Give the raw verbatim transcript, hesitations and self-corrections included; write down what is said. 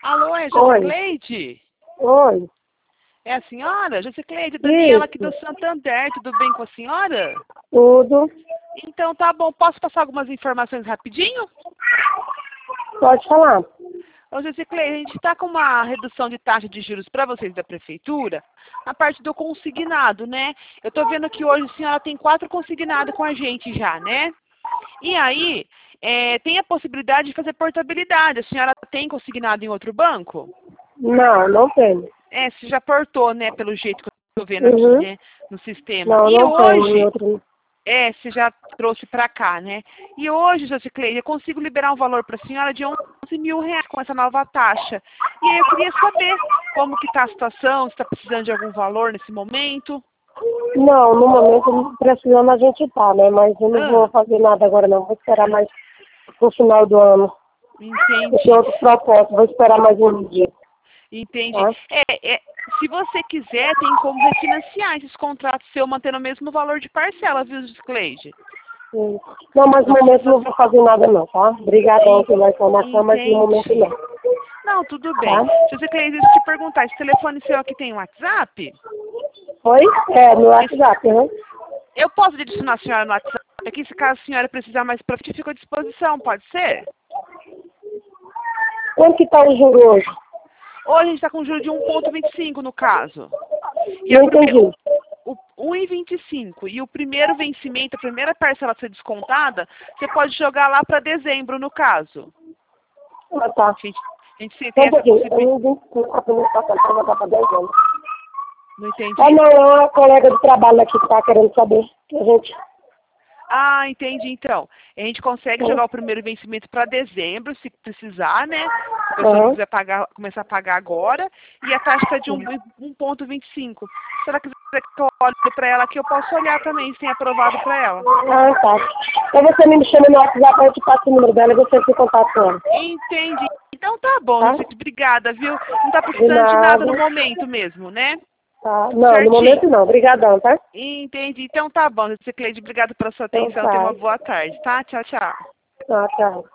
Alô, é Oi. Josicleide? Oi. É a senhora? Josicleide, Daniela aqui Isso. do Santander, tudo bem com a senhora? Tudo. Então tá bom, posso passar algumas informações rapidinho? Pode falar. Ô Josicleide, a gente está com uma redução de taxa de juros para vocês da prefeitura, a parte do consignado, né? Eu tô vendo que hoje a senhora tem quatro consignados com a gente já, né? E aí, é, tem a possibilidade de fazer portabilidade. A senhora tem consignado em outro banco? Não, não tenho. É, você já portou, né, pelo jeito que eu tô vendo Uhum. aqui, né, no sistema. Não, E não tenho em hoje, outro. é, você já trouxe para cá, né? E hoje, Josicleide, eu consigo liberar um valor para a senhora de onze mil reais com essa nova taxa. E aí eu queria saber como que tá a situação, se está precisando de algum valor nesse momento. Não, no momento precisando a gente tá, né? Mas eu não vou Ah, fazer nada agora não. Vou esperar mais pro final do ano. Eu tenho entendi. outros propósitos. Vou esperar mais um dia. Entendi. Tá? É, é, se você quiser, tem como refinanciar esses contratos seu mantendo o mesmo valor de parcela, viu, Josicleide? Sim. Não, mas no Não momento precisa. não vou fazer nada não, tá? Obrigadão pela informação, mas no momento Entendi. não. Não, tudo bem. Tá? Josicleide, deixa eu te perguntar, esse telefone seu aqui tem WhatsApp? Oi? É, no Esse- WhatsApp, né? Eu posso adicionar a senhora no WhatsApp aqui, se caso a senhora precisar mais para frente, fico à disposição, pode ser? Quanto que tá o juro hoje? Hoje a gente está com juros de um vírgula vinte e cinco no caso. E a Não prime- entendi. o, o um vírgula vinte e cinco. E o primeiro vencimento, a primeira parcela a ser descontada, você pode jogar lá para dezembro, no caso. Ah, tá. A gente, a gente sim Só tem um essa pouquinho. Eu possibilidade. não vim com a primeira passagem para botar para dez anos. Não Ah, entendi? não, é uma colega de trabalho aqui que tá querendo saber. Que a gente... Ah, entendi então. A gente consegue Uhum. jogar o primeiro vencimento para dezembro, se precisar, né? Se a pessoa não quiser pagar, começar a pagar agora. E a taxa está de um vírgula vinte e cinco. Se ela quiser que eu olhe para ela aqui, eu posso olhar também se tem aprovado para ela. Ah, tá. Então você me chama no WhatsApp, eu te passo o número dela e você se contato com ela. Entendi. Então tá bom, Tá? gente. Obrigada, viu? Não tá De precisando de nada nada. no momento mesmo, né? Tá. Tudo Não, no certinho. momento não. Obrigadão, tá? Entendi. Então tá bom, Cleide. Obrigada pela sua Então atenção. Tenha tá. uma boa tarde, tá? Tchau, tchau. Tá, tchau.